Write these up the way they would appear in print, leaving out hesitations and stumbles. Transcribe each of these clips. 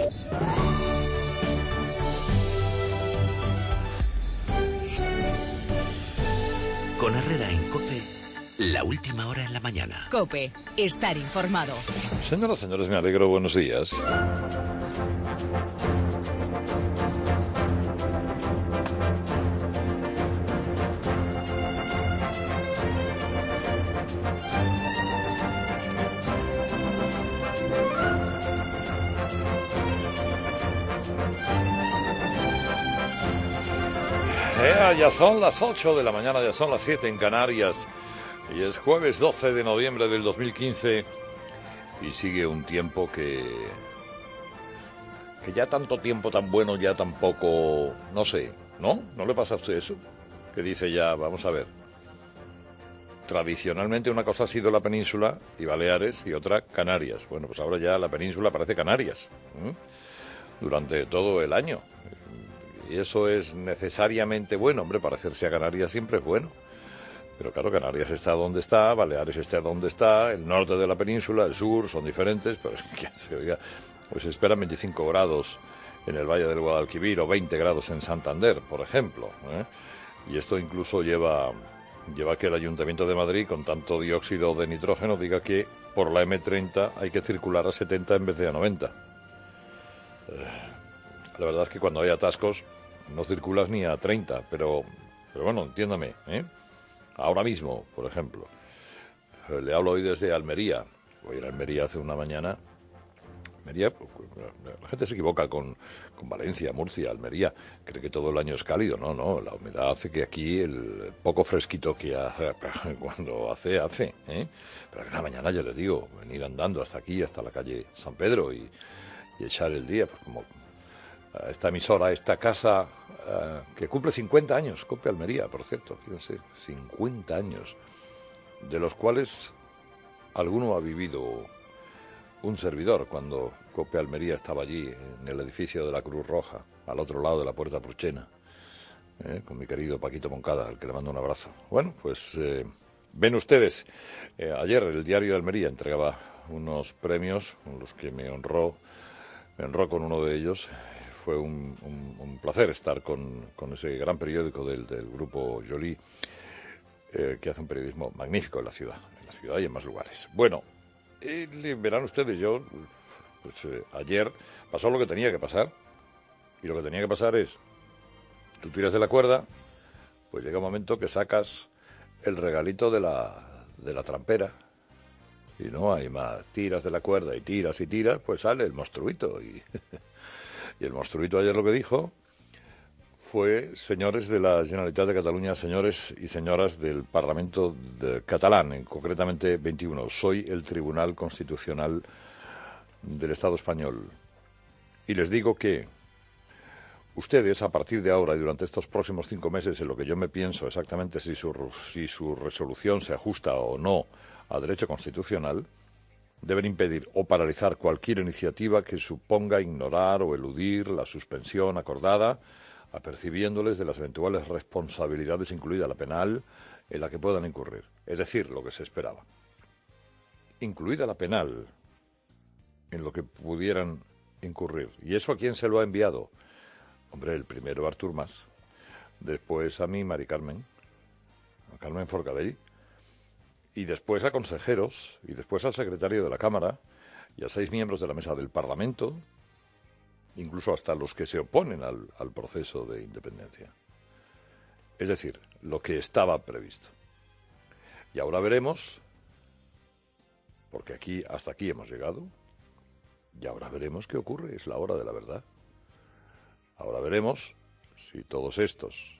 Con Herrera en COPE, la última hora en la mañana. COPE, estar informado. Señoras, señores, me alegro, buenos días. Ya son las 8 de la mañana, ya son las 7 en Canarias, y es jueves 12 de noviembre del 2015, y sigue un tiempo que ya tanto tiempo tan bueno ya tampoco, no sé, ¿no? ¿No le pasa a usted eso? Que dice ya, vamos a ver, tradicionalmente una cosa ha sido la península y Baleares y otra Canarias. Bueno, pues ahora ya la península parece Canarias, durante todo el año. Y eso es necesariamente bueno. Hombre, parecerse a Canarias siempre es bueno. Pero claro, Canarias está donde está, Baleares está donde está, el norte de la península, el sur, son diferentes, pero es que se oiga, pues se esperan 25 grados en el Valle del Guadalquivir o 20 grados en Santander, por ejemplo, ¿eh? Y esto incluso lleva a que el Ayuntamiento de Madrid, con tanto dióxido de nitrógeno, diga que por la M30 hay que circular a 70 en vez de a 90. La verdad es que cuando hay atascos no circulas ni a 30, pero bueno, entiéndame, ¿eh? Ahora mismo, por ejemplo, le hablo hoy desde Almería. Voy a ir a Almería hace una mañana. Almería, la gente se equivoca con Valencia, Murcia, Almería. Cree que todo el año es cálido. No, la humedad hace que aquí el poco fresquito que hace, cuando hace, ¿eh? Pero en la mañana, ya les digo, venir andando hasta aquí, hasta la calle San Pedro y echar el día, pues como esta emisora, esta casa que cumple 50 años, COPE Almería, por cierto, fíjense, 50 años, de los cuales alguno ha vivido un servidor cuando COPE Almería estaba allí, en el edificio de la Cruz Roja, al otro lado de la Puerta Pruchena, con mi querido Paquito Moncada, al que le mando un abrazo. Bueno, pues ven ustedes, ayer el diario de Almería entregaba unos premios, con los que me honró con uno de ellos. Fue un placer estar con ese gran periódico del grupo Joly, que hace un periodismo magnífico en la ciudad y en más lugares. Bueno, verán ustedes, pues ayer pasó lo que tenía que pasar, y lo que tenía que pasar es, tú tiras de la cuerda, pues llega un momento que sacas el regalito de la trampera, y no hay más, tiras de la cuerda y tiras, pues sale el monstruito, y el monstruito ayer lo que dijo fue: señores de la Generalitat de Cataluña, señores y señoras del Parlamento catalán, concretamente 21, soy el Tribunal Constitucional del Estado español. Y les digo que ustedes, a partir de ahora y durante estos próximos 5 meses, en lo que yo me pienso exactamente si su resolución se ajusta o no a derecho constitucional, deben impedir o paralizar cualquier iniciativa que suponga ignorar o eludir la suspensión acordada, apercibiéndoles de las eventuales responsabilidades, incluida la penal, en la que puedan incurrir. Es decir, lo que se esperaba. Incluida la penal en lo que pudieran incurrir. ¿Y eso a quién se lo ha enviado? Hombre, el primero Artur Mas, después a mí, Mari Carmen, a Carmen Forcadell, y después a consejeros, y después al secretario de la Cámara, y a 6 miembros de la mesa del Parlamento, incluso hasta los que se oponen al proceso de independencia. Es decir, lo que estaba previsto. Y ahora veremos, porque hasta aquí hemos llegado, y ahora veremos qué ocurre, es la hora de la verdad. Ahora veremos si todos estos,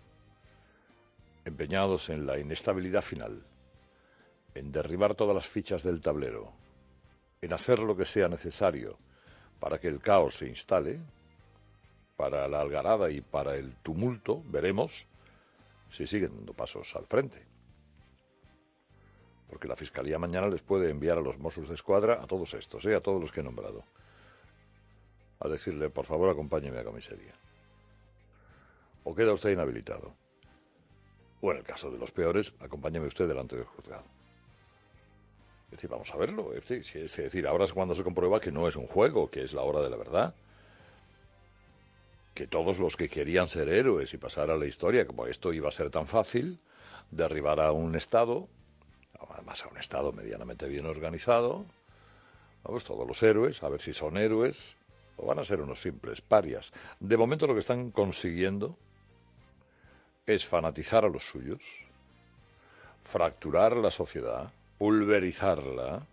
empeñados en la inestabilidad final, en derribar todas las fichas del tablero, en hacer lo que sea necesario para que el caos se instale, para la algarada y para el tumulto, veremos si siguen dando pasos al frente. Porque la Fiscalía mañana les puede enviar a los Mossos de Escuadra, a todos estos, a todos los que he nombrado, a decirle: por favor, acompáñeme a comisaría. O queda usted inhabilitado. O en el caso de los peores, acompáñeme usted delante del juzgado. Es decir, vamos a verlo. Es decir, ahora es cuando se comprueba que no es un juego, que es la hora de la verdad. que todos los que querían ser héroes y pasar a la historia, como esto iba a ser tan fácil, derribar a un Estado, además a un Estado medianamente bien organizado, vamos, todos los héroes, a ver si son héroes o van a ser unos simples parias. De momento lo que están consiguiendo es fanatizar a los suyos, fracturar la sociedad, pulverizarla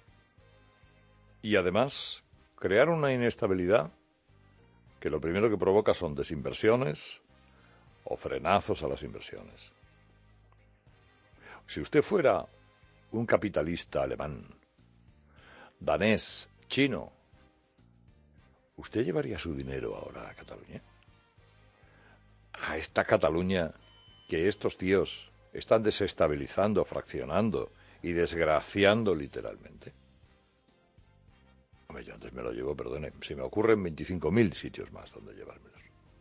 y además crear una inestabilidad que lo primero que provoca son desinversiones o frenazos a las inversiones. Si usted fuera un capitalista alemán, danés, chino, ¿usted llevaría su dinero ahora a Cataluña? A esta Cataluña que estos tíos están desestabilizando, fraccionando y desgraciando literalmente. Hombre, yo antes me lo llevo, perdone, se me ocurren 25.000 sitios más donde llevármelos.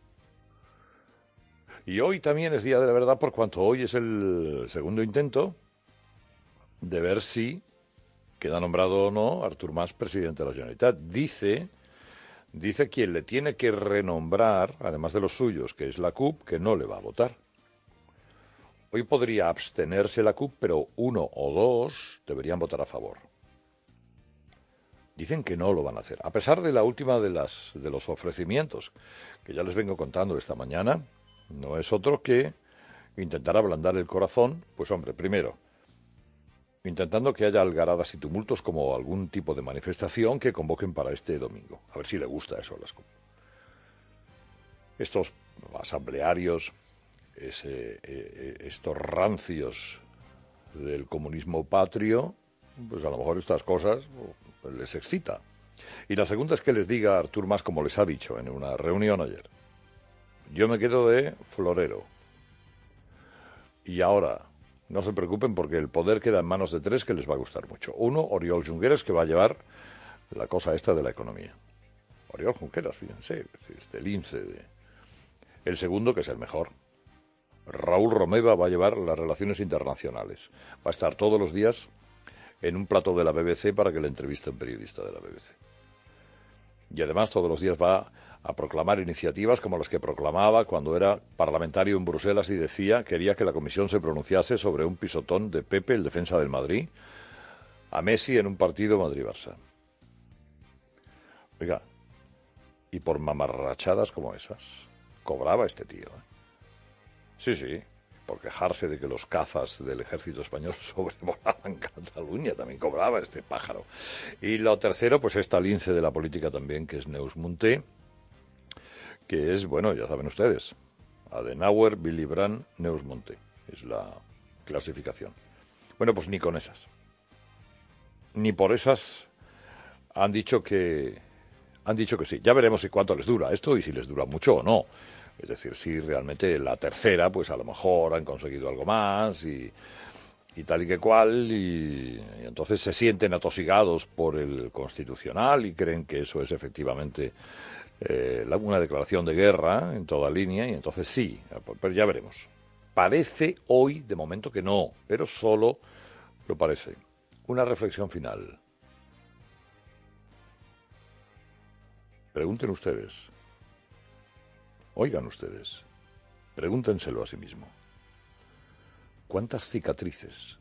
Y hoy también es día de la verdad, por cuanto hoy es el segundo intento de ver si queda nombrado o no Artur Mas presidente de la Generalitat. Dice quien le tiene que renombrar, además de los suyos, que es la CUP, que no le va a votar. Hoy podría abstenerse la CUP, pero uno o dos deberían votar a favor. Dicen que no lo van a hacer, a pesar de la última de los ofrecimientos, que ya les vengo contando esta mañana, no es otro que intentar ablandar el corazón, pues hombre, primero, intentando que haya algaradas y tumultos como algún tipo de manifestación que convoquen para este domingo. A ver si le gusta eso a las CUP. Estos asamblearios, estos rancios del comunismo patrio, pues a lo mejor estas cosas pues les excita. Y la segunda es que les diga a Artur Mas, como les ha dicho en una reunión ayer, yo me quedo de florero. Y ahora, no se preocupen porque el poder queda en manos de tres que les va a gustar mucho. Uno, Oriol Junqueras, que va a llevar la cosa esta de la economía. Oriol Junqueras, fíjense, el lince de... El segundo, que es el mejor, Raúl Romeva, va a llevar las relaciones internacionales. Va a estar todos los días en un plató de la BBC para que le entreviste a un periodista de la BBC. Y además todos los días va a proclamar iniciativas como las que proclamaba cuando era parlamentario en Bruselas y quería que la Comisión se pronunciase sobre un pisotón de Pepe, el defensa del Madrid, a Messi en un partido Madrid-Barça. Oiga, y por mamarrachadas como esas, cobraba este tío, ¿eh? Sí, por quejarse de que los cazas del ejército español sobrevolaban Cataluña, también cobraba este pájaro. Y lo tercero, pues esta lince de la política también, que es Neus Munté, que es, bueno, ya saben ustedes, Adenauer, Willy Brandt, Neus Munté, es la clasificación. Bueno, pues ni con esas, ni por esas han dicho que sí. Ya veremos si cuánto les dura esto y si les dura mucho o no. Es decir, si realmente la tercera, pues a lo mejor han conseguido algo más y tal y que cual, y entonces se sienten atosigados por el Constitucional y creen que eso es efectivamente una declaración de guerra en toda línea, y entonces sí, pero ya veremos. Parece hoy, de momento, que no, pero solo lo parece. Una reflexión final. Pregunten ustedes. Oigan ustedes, pregúntenselo a sí mismo. ¿Cuántas cicatrices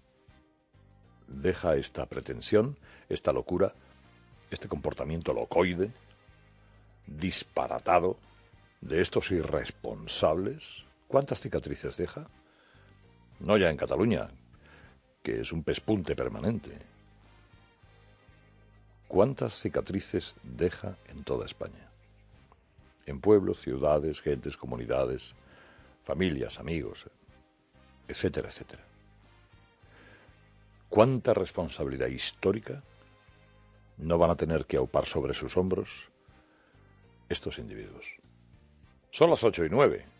deja esta pretensión, esta locura, este comportamiento locoide, disparatado, de estos irresponsables? ¿Cuántas cicatrices deja? No ya en Cataluña, que es un pespunte permanente. ¿Cuántas cicatrices deja en toda España? En pueblos, ciudades, gentes, comunidades, familias, amigos, etcétera, etcétera. ¿Cuánta responsabilidad histórica no van a tener que aupar sobre sus hombros estos individuos? Son las 8:09.